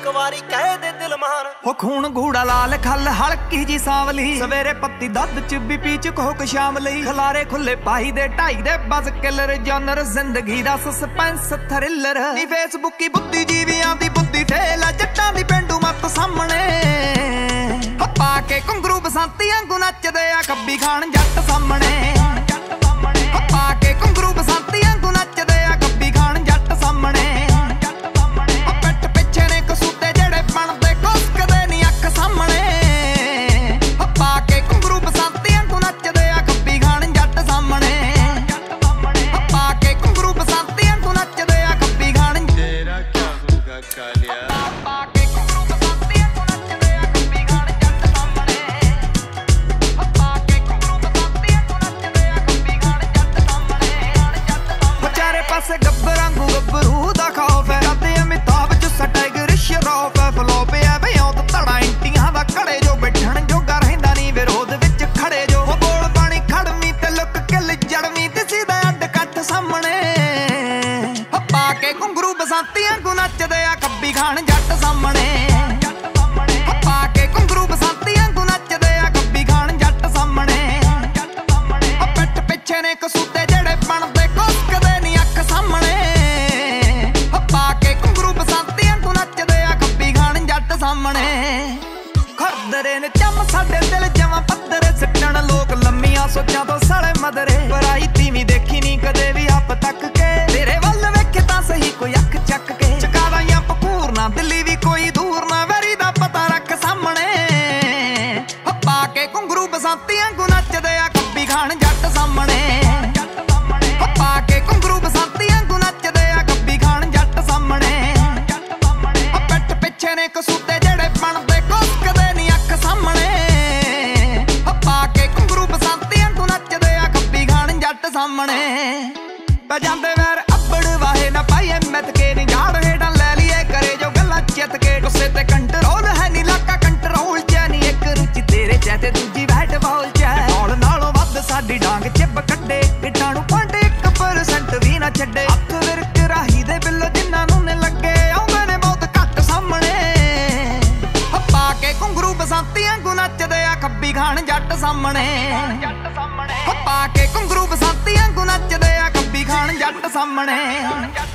ਵਾਰੀ ਕਹਿ ਦੇ ਦਿਲ ਮਾਨ। ਉਹ ਖੂਨ ਗੂੜਾ ਲਾਲ ਖੱਲ ਹਲਕੀ ਜੀ ਸਾਵਲੀ, ਸਵੇਰੇ ਪੱਤੀ ਦੱਧ ਚ ਬੀਪੀ ਚ ਕੋਕ ਸ਼ਾਮ ਲਈ। ਖਲਾਰੇ ਖੁੱਲੇ ਪਾਈ ਦੇ ਢਾਈ ਦੇ ਬਸ ਕਿਲਰ ਜਨਰ, ਜ਼ਿੰਦਗੀ ਦਾ ਸਸਪੈਂਸ ਥ੍ਰਿਲਰ। ਨੀ ਫੇਸਬੁੱਕੀ ਬੁੱਧੀ ਜੀਵਿਆਂ ਦੀ ਬੁੱਧੀ ਠੇਲ, ਜੱਟਾਂ ਦੀ ਪਿੰਡੂ ਮੱਤ ਸਾਹਮਣੇ। ਪਾ ਕੇ ਘੁੰਗਰੂ ਬਸੰਤੀ ਵਾਂਗੂ ਨੱਚਦੇ ਆ ਕੱਬੀ ਖਾਨ ਜੱਟ ਸਾਹਮਣੇ। ਪਾ ਕੇ ਘੁੰਗਰੂ ਬਸੰਤੀ ਵਾਂਗੂ ਨੱਚਦੇ ਆ ਕੱਬੀ ਖਾਨ ਜੱਟ ਸਾਹਮਣੇ। ਪਿੱਠ ਪਿੱਛੇ ਨੇ ਕਸੂਤੇ ਜਿਹੜੇ ਬਣਦੇ ਕੁਸਕਦੇ ਨੀ ਅੱਖ ਸਾਹਮਣੇ। ਪਾ ਕੇ ਘੁੰਗਰੂ ਬਸੰਤੀ ਵਾਂਗੂ ਨੱਚਦੇ ਆ ਕੱਬੀ ਖਾਨ ਜੱਟ ਸਾਹਮਣੇ। ਪਾ ਕੇ ਘੁੰਗਰੂ ਬਸੰਤੀ ਵਾਂਗੂ ਨੱਚਦੇ ਆ ਕੱਬੀ ਖਾਨ। ਤੇਰਾ ਕਿਆ ਹੋਗਾ ਕਾਲਿਆ। ਪਾ ਕੇ ਘੁੰਗਰੂ ਬਸੰਤੀ ਵਾਂਗੂ ਨੱਚਦੇ ਆ ਕੱਬੀ ਖਾਨ ਜੱਟ ਸਾਹਮਣੇ। ਪਾ ਕੇ ਘੁੰਗਰੂ ਬਸੰਤੀ ਵਾਂਗੂ ਨੱਚਦੇ ਆ ਕੱਬੀ ਖਾਨ ਜੱਟ ਸਾਹਮਣੇ। ਚਾਰੇ ਪਾਸੇ ਗੱਭਰਾਂ ਵਾਂਗੂ ਗੱਭਰੂ ਦਾ ਖੌਫ ਹੈ, ਕਰਦੇ ਅਮਿਤਾਭ ਚ ਟਾਈਗਰ ਸ਼ਰੌਫ ਹੈ। ਫਲੋਪ ਹੈ ਬਿਆਉਤ ਧੜਾ ਇੰਟੀਆਂ ਦਾ ਘੜੇ ਜੋ ਬੈਠਣ ਜੋਗਾ ਰਹਿੰਦਾ ਨੀ ਵਿਰੋਧ ਵਿੱਚ ਖੜੇ ਜੋ। ਬੋਲ ਪਾਣੀ ਖੜਵੀਂ ਤੇ ਲੁੱਕ ਕਿਲ ਜੜਵੀਂ ਤੇ ਸਿੱਧਾ ਅੱਡ ਕੱਠ ਸਾਹਮਣੇ। ਪਾ ਕੇ ਘੁੰਗਰੂ ਬਸੰਤੀ ਵਾਂਗੂ ਨੱਚਦੇ ਆ ਕੱਬੀ ਖਾਨ ਜੱਟ ਸਾਹਮਣੇ। ਪਾ ਕੇ ਘੁੰਗਰੂ ਬਸੰਤੀ ਵਾਂਗੂ ਨੱਚਦੇ ਆ ਕੱਬੀ ਖਾਨ ਜੱਟ ਸਾਹਮਣੇ। ਪਿੱਠ ਪਿੱਛੇ ਨੇ ਕਸੂਤੇ ਜਿਹੜੇ ਬਣਦੇ ਕੁਸਕਦੇ ਨੀ ਅੱਖ ਸਾਹਮਣੇ। ਪਾ ਕੇ ਘੁੰਗਰੂ ਬਸੰਤੀ ਵਾਂਗੂ ਨੱਚਦੇ ਆ ਕੱਬੀ ਖਾਨ ਜੱਟ ਸਾਹਮਣੇ। ਖਰਦਰੇ ਨੇ ਚੰਮ ਸਾਡੇ ਦਿਲ ਜਵਾਂ ਪੱਧਰੇ, ਸਿੱਟਣ ਲੋਕ ਲੰਮੀਆਂ ਸੋਚਾਂ ਤੋਂ ਸਾਲੇ ਮਦਰੇ। ਪਰਾਈ ਤੀਵੀਂ ਦੇਖੀ ਨੀ ਕਦੇ ਵੀ ਹੱਪ ਤੱਕ ਕੇ, ਤੇਰੇ ਵੱਲ ਵੇਖੇ ਤਾਂ ਸਹੀ ਕੋਈ ਅੱਖ ਚੱਕ ਕੇ। ਚਕਾਦਾ ਜਾਂ ਪਕੂਰ ਨਾ ਦਿੱਲੀ ਵੀ ਕੋਈ ਦੂਰ ਨਾ, ਵੈਰੀ ਦਾ ਪਤਾ ਰੱਖ ਸਾਹਮਣੇ। ਪਾ ਕੇ ਘੁੰਗਰੂ ਬਸੰਤੀ ਵਾਂਗੂ ਨੱਚਦੇ ਆ ਕੱਬੀ ਖਾਨ ਜੱਟ ਸਾਹਮਣੇ। ਪਾ ਕੇ ਘੁੰਗਰੂ ਬਸੰਤੀ ਵਾਂਗੂ ਨੱਚਦੇ ਆ ਕੱਬੀ ਖਾਨ ਜੱਟ ਸਾਹਮਣੇ। ਪਿੱਠ ਪਿੱਛੇ ਨੇ ਕਸੂਤੇ ਜਿਹੜੇ ਬਣਦੇ ਕੁਸਕਦੇ ਨੀ ਅੱਖ ਸਾਹਮਣੇ। ਪਾ ਕੇ ਘੁੰਗਰੂ ਬਸੰਤੀ ਵਾਂਗੂ ਨੱਚਦੇ ਆ ਕੱਬੀ ਖਾਨ ਜੱਟ ਸਾਹਮਣੇ। ਪੈ ਜਾਂਦੇ ਵੈਰ ਅੱਬੜ ਵਾਹੇ ਨਾ ਪਾਈਏ ਮਿੱਥ ਕੇ, ਨੀ ਝਾੜ ਹੇਠਾਂ ਲੈ ਲਈਏ ਕਰੇ ਜੋ ਗੱਲਾਂ ਚਿੱਤ ਕੇ। ਗੁੱਸੇ ਤੇ ਕੰਟਰੋਲ ਹੈ ਨੀ ਲਾਕਾ ਕੰਟਰੋਲ ਚ ਨੀ, ਇੱਕ ਰੁਚੀ ਤੇਰੇ ਚ ਤੇ ਦੂਜੀ ਬੈਟ ਬਾਲ ਚ। ਢੋਲ ਨਾਲੋਂ ਵੱਧ ਸਾਡੀ ਡਾਂਗ ਚਿੱਬ ਕੱਢੇ, ਇੱਟਾਂ ਨੂੰ ਪਾਂਡੇ 1% ਵੀ ਨਾ ਛੱਡੇ। ਹੱਥ ਵਿਰਕ ਰਾਹੀ ਦੇ ਬਿੱਲੋ ਜਿਨ੍ਹਾਂ ਨੂੰ ਨੇ ਲੱਗੇ, ਆਉਂਦੇ ਨੇ ਬਹੁਤ ਘੱਟ ਸਾਹਮਣੇ। ਪਾ ਕੇ ਘੁੰਗਰੂ ਬਸੰਤੀ ਵਾਂਗੂ ਨੱਚਦੇ ਆ ਕੱਬੀ ਖਾਨ ਜੱਟ ਸਾਹਮਣੇ। ਪਾ ਕੇ ਘੁੰਗਰੂ ਬਸੰਤੀ ਵਾਂਗੂ ਨੱਚਦੇ ਆ ਕੱਬੀ ਖਾਨ ਜੱਟ ਸਾਹਮਣੇ।